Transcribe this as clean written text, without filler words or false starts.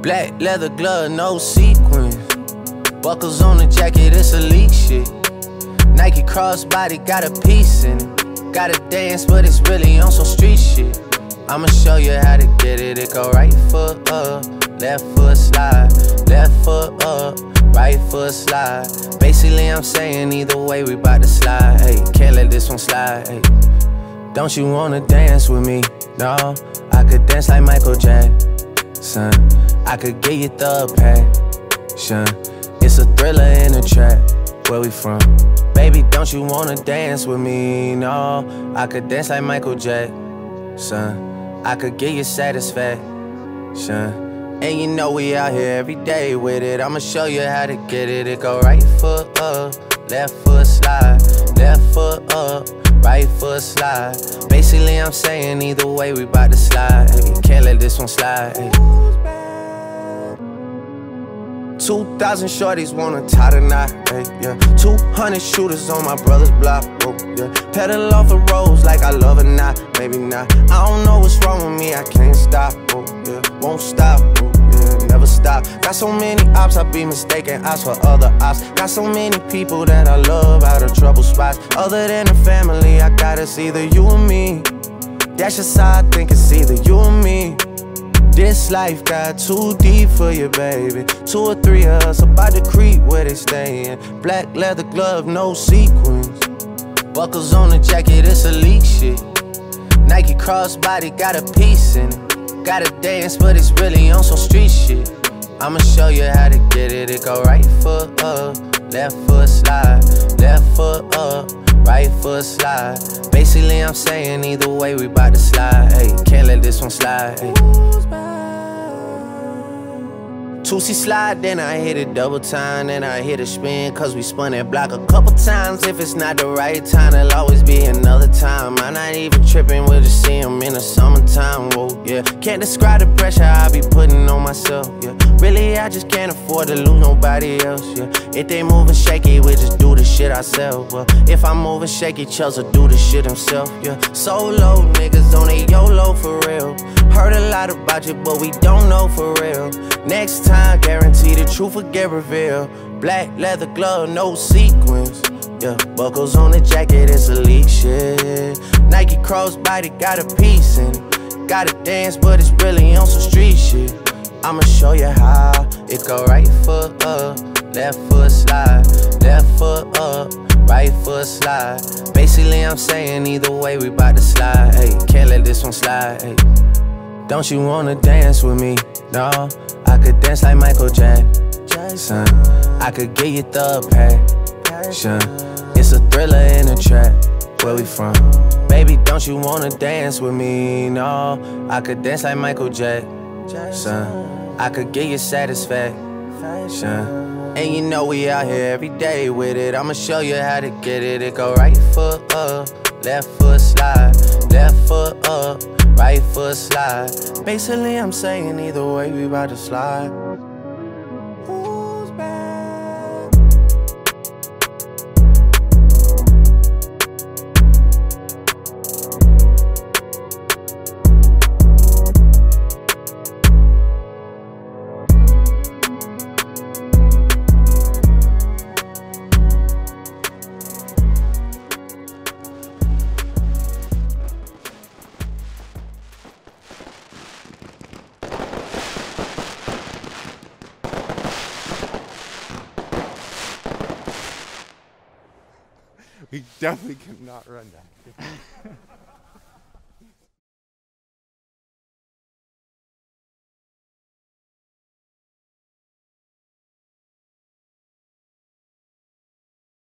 Black leather glove, no sequins. Buckles on the jacket, it's elite shit. Nike crossbody, got a piece in it. Gotta dance, but it's really on some street shit. I'ma show you how to get it. It go right foot up, left foot slide. Left foot up, right foot slide. Basically, I'm saying either way, we bout to slide. Hey, can't let this one slide. Hey. Don't you wanna dance with me? No, I could dance like Michael Jackson. I could get you the passion. It's a thriller in a trap. Where we from? Baby, don't you wanna dance with me? No, I could dance like Michael Jackson. I could get you satisfaction. And you know we out here every day with it. I'ma show you how to get it. It go right foot up, left foot slide. Left foot up, right foot slide. Basically, I'm saying either way, we bout to slide. Hey, can't let this one slide. Hey. 2,000 shorties wanna tie the knot, hey, yeah. 200 shooters on my brother's block, oh, yeah. Pedal off the roads like I love it, not, maybe not. I don't know what's wrong with me, I can't stop, oh, yeah. Won't stop, oh, yeah, never stop. Got so many ops, I be mistaken ops for other ops. Got so many people that I love out of trouble spots. Other than the family, I got it's either you or me. That's just how I think it's either you or me. This life got too deep for you, baby. 2 or 3 of us about to creep where they stayin'. Black leather glove, no sequins. Buckles on the jacket, it's elite shit. Nike crossbody, got a piece in it. Gotta dance, but it's really on some street shit. I'ma show you how to get it. It go right foot up, left foot slide. Left foot up, right foot slide. Basically, I'm saying either way, we bout to slide. Hey, can't let this one slide. Hey. 2C slide, then I hit it double time. Then I hit a spin, cause we spun that block a couple times. If it's not the right time, there'll always be another time. I'm not even tripping, we'll just see him in the summertime, whoa, yeah. Can't describe the pressure I be putting on myself, yeah. Really, I just can't afford to lose nobody else, yeah. If they moving shaky, we just do the shit ourselves, well. If I'm moving shaky, Chubbs will do the shit himself, yeah. Solo niggas on a YOLO for real. Heard a lot about you, but we don't know for real. Next time, guarantee the truth will get revealed. Black leather glove, no sequins. Yeah, buckles on the jacket, it's elite shit. Nike crossbody, got a piece in it. Gotta dance, but it's really on some street shit. I'ma show you how. It go right foot up, left foot slide. Left foot up, right foot slide. Basically, I'm saying either way, we bout to slide. Hey, can't let this one slide. Hey. Don't you wanna dance with me? No, I could dance like Michael Jackson. I could get you the passion. It's a thriller in a trap. Where we from? Baby, don't you wanna dance with me? No, I could dance like Michael Jackson. I could get you satisfaction. And you know we out here every day with it. I'ma show you how to get it. It go right foot up, left foot slide. Left foot up, right foot slide. Basically, I'm saying either way, we bout to slide. Who's back? We definitely cannot run that.